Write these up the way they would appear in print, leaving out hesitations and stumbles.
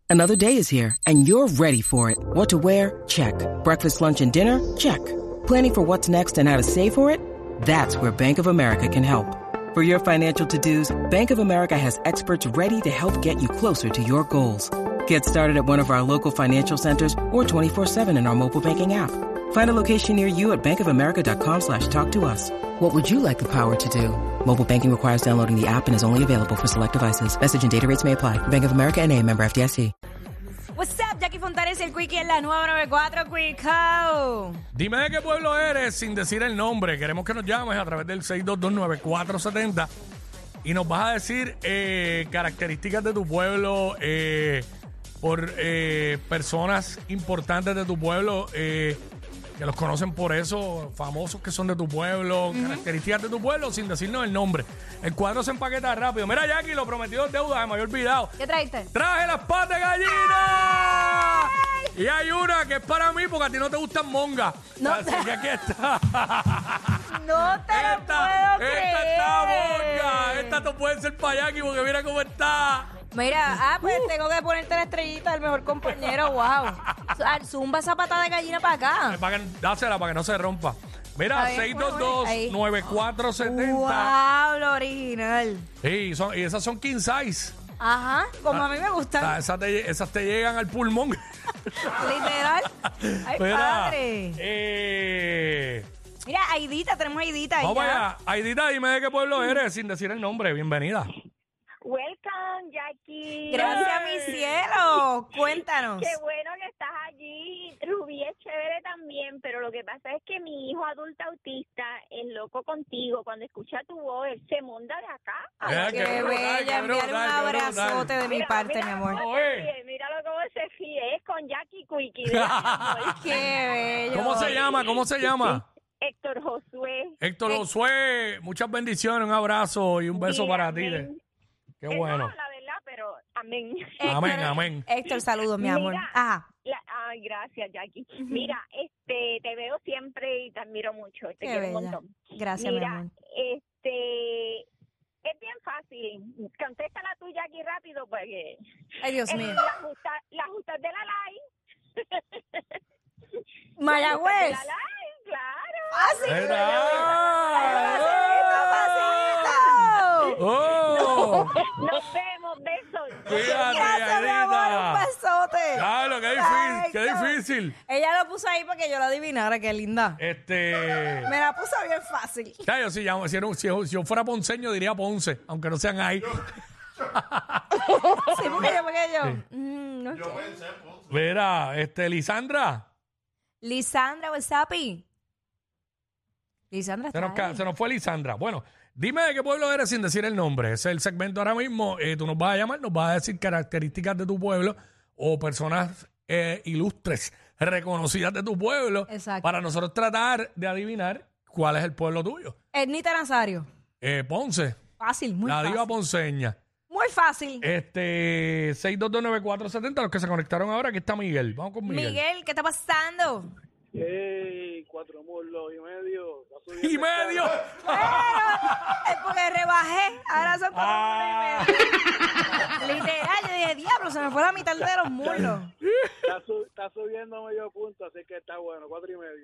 Another day is here, and you're ready for it. What to wear? Check. Breakfast, lunch, and dinner? Check. Planning for what's next and how to save for it? That's where Bank of America can help. For your financial to-dos, Bank of America has experts ready to help get you closer to your goals. Get started at one of our local financial centers or 24/7 in our mobile banking app. Find a location near you at bankofamerica.com/talktous. What would you like the power to do? Mobile banking requires downloading the app and is only available for select devices. Message and data rates may apply. Bank of America N.A., member FDIC. What's up, Jackie Fontanes, el Quickie en la 994 Quicko. Dime de qué pueblo eres sin decir el nombre. Queremos que nos llames a través del 6229470 y nos vas a decir características de tu pueblo por personas importantes de tu pueblo que los conocen por eso, famosos que son de tu pueblo, características de tu pueblo sin decirnos el nombre. El cuadro se empaqueta rápido. Mira, Jackie, lo prometido es deuda, me había olvidado. ¿Qué trajiste? ¡Traje las patas de gallina! Y hay una que es para mí porque a ti no te gustan mongas. No. Así que aquí está. No te lo puedo creer. Esta está monga. Esta no puede ser para Jackie porque mira cómo está. Mira, pues tengo que ponerte la estrellita del mejor compañero, wow. Zumba esa patada de gallina para acá. Dásela para que no se rompa. Mira, Está bien, 622-9470. Wow, lo original. Sí, y esas son king size. Ajá, como a mí me gustan. Esas te llegan al pulmón. Literal. Ay, Mira, padre. Mira, Aidita, tenemos Aidita. Vamos allá. Aidita, dime de qué pueblo eres sin decir el nombre. Bienvenida. Welcome, Jackie. Gracias, mi cielo. Cuéntanos. Qué bueno que estás allí. Rubí es chévere también, pero lo que pasa es que mi hijo adulto autista es loco contigo. Cuando escucha tu voz, él se monta de acá. Qué bella. Enviar un abrazote de mi parte, mi amor. Míralo cómo se ríe. Es con Jackie Quickie. Qué bello. ¿Cómo se llama? ¿Cómo se llama? Héctor Josué. Héctor Josué, muchas bendiciones, un abrazo y un beso para ti. Qué bueno. No, la verdad, pero amén. Amén, amén. Héctor, saludos, mi amor. Mira, Ajá. Ay, gracias, Jackie. Mira, te veo siempre y te admiro mucho. Te Qué quiero un bella. montón. Gracias, Mira, mi amor. es bien fácil. Contéstala tú, Jackie, rápido, porque... Ay, Dios mío. Las justas de la LAI. Mayagüez. La LAI, claro. ¡Fácil! ¡Oh! Nos vemos, besos. Cuídate, Gracias, mi amor, un Aidita. besote. Claro, qué difícil, qué difícil. Ella lo puso ahí para que yo lo adivinara, qué linda. Me la puso bien fácil. Claro, si yo fuera ponceño diría Ponce, aunque no sean ahí. Sí, porque yo. No sé. Mira, Lisandra. Lisandra, what's up? Lisandra está ahí. Se nos fue Lisandra. Bueno, dime de qué pueblo eres sin decir el nombre. Ese es el segmento ahora mismo. Tú nos vas a llamar, nos vas a decir características de tu pueblo o personas ilustres, reconocidas de tu pueblo. Exacto. Para nosotros tratar de adivinar cuál es el pueblo tuyo. Ernita Nazario. Ponce. Fácil, muy La fácil. diva ponceña. Muy fácil. 6229470, los que se conectaron ahora, aquí está Miguel. Vamos con Miguel. Miguel, ¿qué está pasando? 4 muslos y medio. ¡Y medio! Es porque rebajé. Ahora son 4 Literal, yo dije, diablo, se me fue la mitad de los muslos. Está subiendo medio punto, así que está bueno, 4 y medio.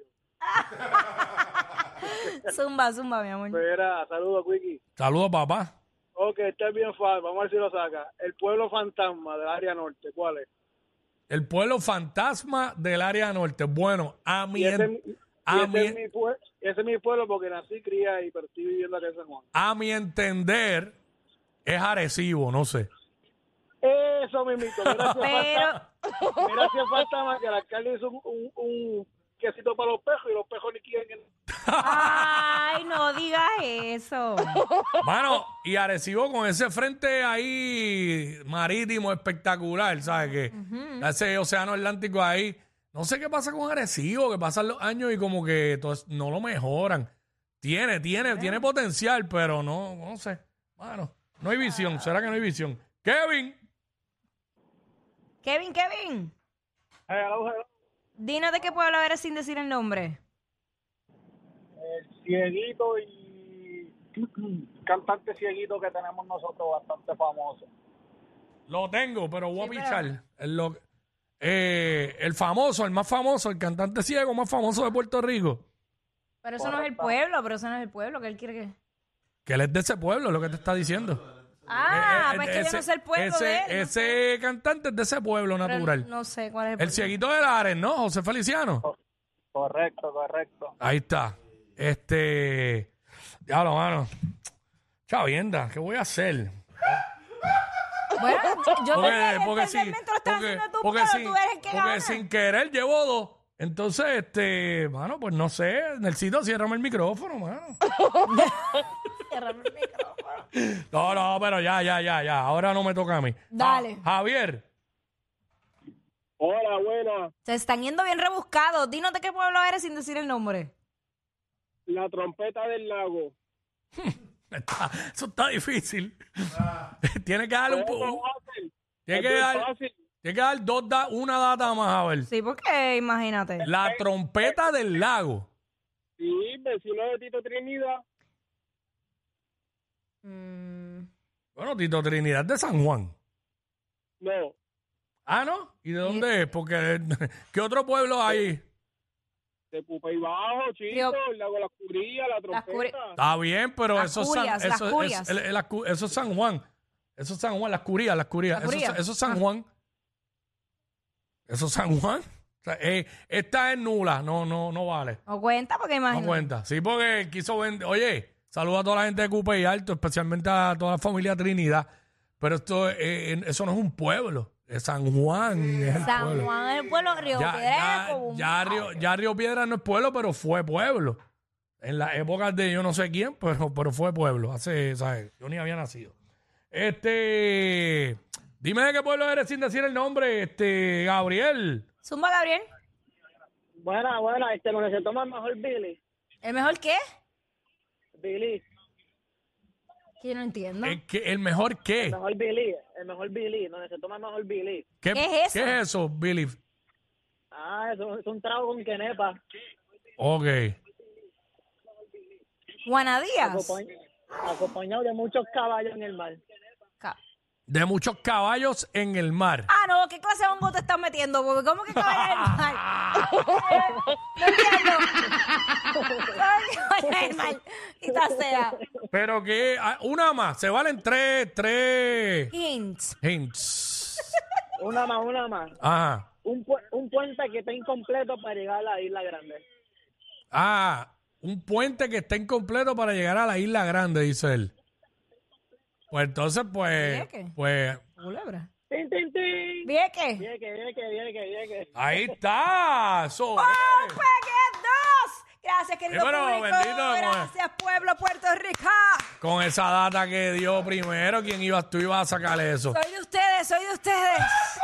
Zumba, mi amor. Espera, saludos, Quickie. Saludos, papá. Ok, está bien fácil, vamos a ver si lo saca. El pueblo fantasma del área norte, ¿cuál es? El pueblo fantasma del área norte. Bueno, Ese es mi pueblo porque nací, cría y pero estoy viviendo acá en San Juan. a mi entender, es Arecibo, no sé. Eso mismito. Mira si falta más que el alcalde hizo un quesito para los pejos y los pejos ni quieren. Ay, no digas eso. Mano, y Arecibo con ese frente ahí marítimo espectacular, ¿sabes qué? Ese océano Atlántico ahí. No sé qué pasa con Arecibo, que pasan los años y como que no lo mejoran. Tiene potencial, pero no sé. Mano, no hay visión. ¿Será que no hay visión? Kevin. Hello. Dinos de qué pueblo eres sin decir el nombre. El cieguito y cantante cieguito que tenemos nosotros bastante famoso. Lo tengo, pero voy a Sí, pichar. El famoso, el más famoso, el cantante ciego más famoso de Puerto Rico. Pero eso no es el pueblo, que él quiere que... Que él es de ese pueblo, es lo que te está diciendo. Pues que yo no sé el pueblo de él. Ese cantante es de ese pueblo Pero natural. no sé cuál es el El pueblo. cieguito de Lares, ¿no? José Feliciano. Correcto. Ahí está. Diablo, mano. Chavienda, ¿qué voy a hacer? Bueno, yo Porque el segmento lo estás haciendo tú, pero sin, tú eres el que porque gana. sin querer llevo 2. Entonces, mano, pues no sé. Nelsito, ciérrame el micrófono, mano. Cierrame el micrófono. No, pero ya. Ahora no me toca a mí. Dale. Javier. Hola, buena. Se están yendo bien rebuscados. Dinos de qué pueblo eres sin decir el nombre. La trompeta del lago. Eso está difícil. Tiene que darle Tiene que dar una data más, a ver. Sí, porque imagínate. La trompeta del lago. Sí, vecino de Tito Trinidad. Bueno, Tito Trinidad de San Juan. No, Ah, ¿no? ¿Y de dónde es? Porque ¿qué otro pueblo hay? de Cupey Bajo, chico, el lago Las Curillas, la trompeta. Está bien, pero Las eso es Curias, las Curias. eso es San Juan. Eso es San Juan, las Curías. Eso es San Juan. Eso es San Juan. O sea, esta es nula, no vale. No cuenta porque imagínate. No cuenta. Sí, porque quiso vender. Oye, saluda a toda la gente de Cupey Alto, especialmente a toda la familia Trinidad. Pero eso no es un pueblo. Es San Juan. Es el San pueblo. Juan es el pueblo, Río Piedra es como un... Ya Río Piedra no es pueblo, pero fue pueblo. En la época de yo no sé quién, pero fue pueblo. ¿Sabes? Yo ni había nacido. Dime de qué pueblo eres sin decir el nombre, Gabriel. Zumba, Gabriel. Buena, lo que se toma el mejor Billy. ¿El mejor qué? Billy, Que yo no entiendo. ¿El mejor qué? el mejor Billy, donde se toma el mejor Billy. ¿Qué es eso? ¿Qué es eso, Billy? Eso es un trago con quenepa. Ok. Juanadías. Acompañado de muchos caballos en el mar. De muchos caballos en el mar. No, ¿qué clase de hongo te estás metiendo? Porque ¿cómo que caballos en el mar? No entiendo. ¿Cómo que caballos en el mar? Quizás sea. Pero que una más, se valen tres Hints. hints. Una más. Ajá. Un puente que está incompleto para llegar a la Isla Grande. Un puente que está incompleto para llegar a la Isla Grande, dice él. Pues entonces, Vieques. pues Culebra. ¡Tin, tin, tin! Vieques. Vieque. ahí está. Eso es. ¡Pegue 2! Gracias, querido Pero, público. bendito, Gracias, pueblo Puerto Rico. Con esa data que dio primero, tú ibas a sacarle eso? Soy de ustedes.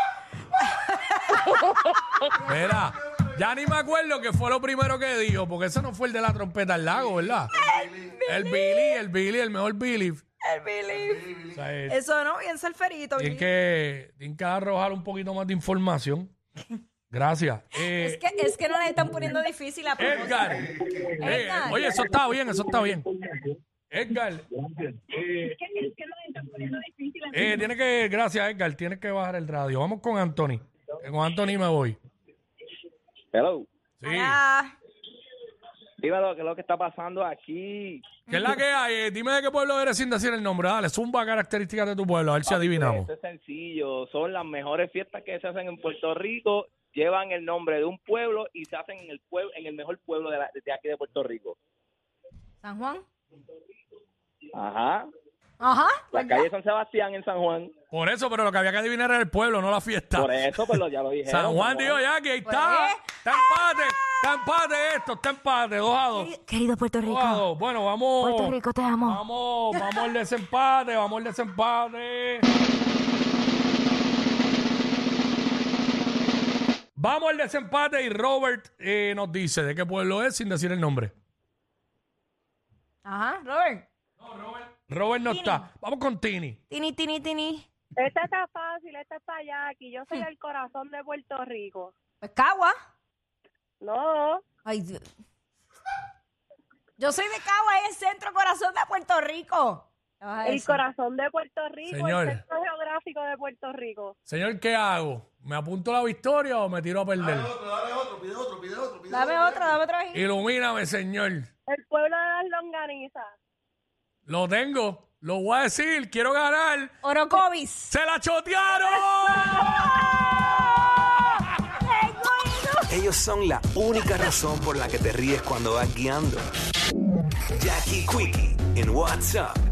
Mira, ya ni me acuerdo que fue lo primero que dijo, porque ese no fue el de la trompeta al lago, ¿verdad? El Billy, el mejor Billy. El Billy. O sea, Eso no, bien salferito. tienen que arrojar un poquito más de información. Gracias. Es que no le están poniendo difícil a propósito. Edgar. Edgar. Oye, eso está bien. Edgar. Gracias, Edgar. Tienes que bajar el radio. Vamos con Anthony. Con Anthony me voy. Hello. Sí. Hola. Dímelo, ¿qué es lo que está pasando aquí? ¿Qué es la que hay? Dime de qué pueblo eres sin decir el nombre. Dale, zumba características de tu pueblo, a ver si adivinamos. Esto es sencillo. Son las mejores fiestas que se hacen en Puerto Rico. Llevan el nombre de un pueblo y se hacen en el mejor pueblo de aquí de Puerto Rico. ¿San Juan? Ajá. La ¿verdad? calle San Sebastián en San Juan. Por eso, pero lo que había que adivinar era el pueblo, no la fiesta. Por eso, pues ya lo dije. San Juan dijo ya que ahí está. Pues, Está empate 2-2. Querido Puerto Rico. 2-2. Bueno, vamos. Puerto Rico, te amo. Vamos al desempate. Vamos al desempate y Robert nos dice de qué pueblo es sin decir el nombre. Ajá, Robert. Robert no está. Vamos con Tini. Tini. Esta está fácil, esta está allá. Aquí yo soy el corazón de Puerto Rico. Cagua. No, Ay, Dios. Yo soy de Cagua, es el centro corazón de Puerto Rico. El corazón de Puerto Rico, Señor. el centro geográfico de Puerto Rico. Señor, ¿qué hago? ¿Me apunto la victoria o me tiro a perder? Dale otro, pide otro. Dame otro ahí. Ilumíname, señor. El pueblo de las longanizas. Lo tengo. Lo voy a decir. Quiero ganar. Orocovis. ¡Se la chotearon! Ellos son la única razón por la que te ríes cuando vas guiando. Jackie Quickie en WhatsApp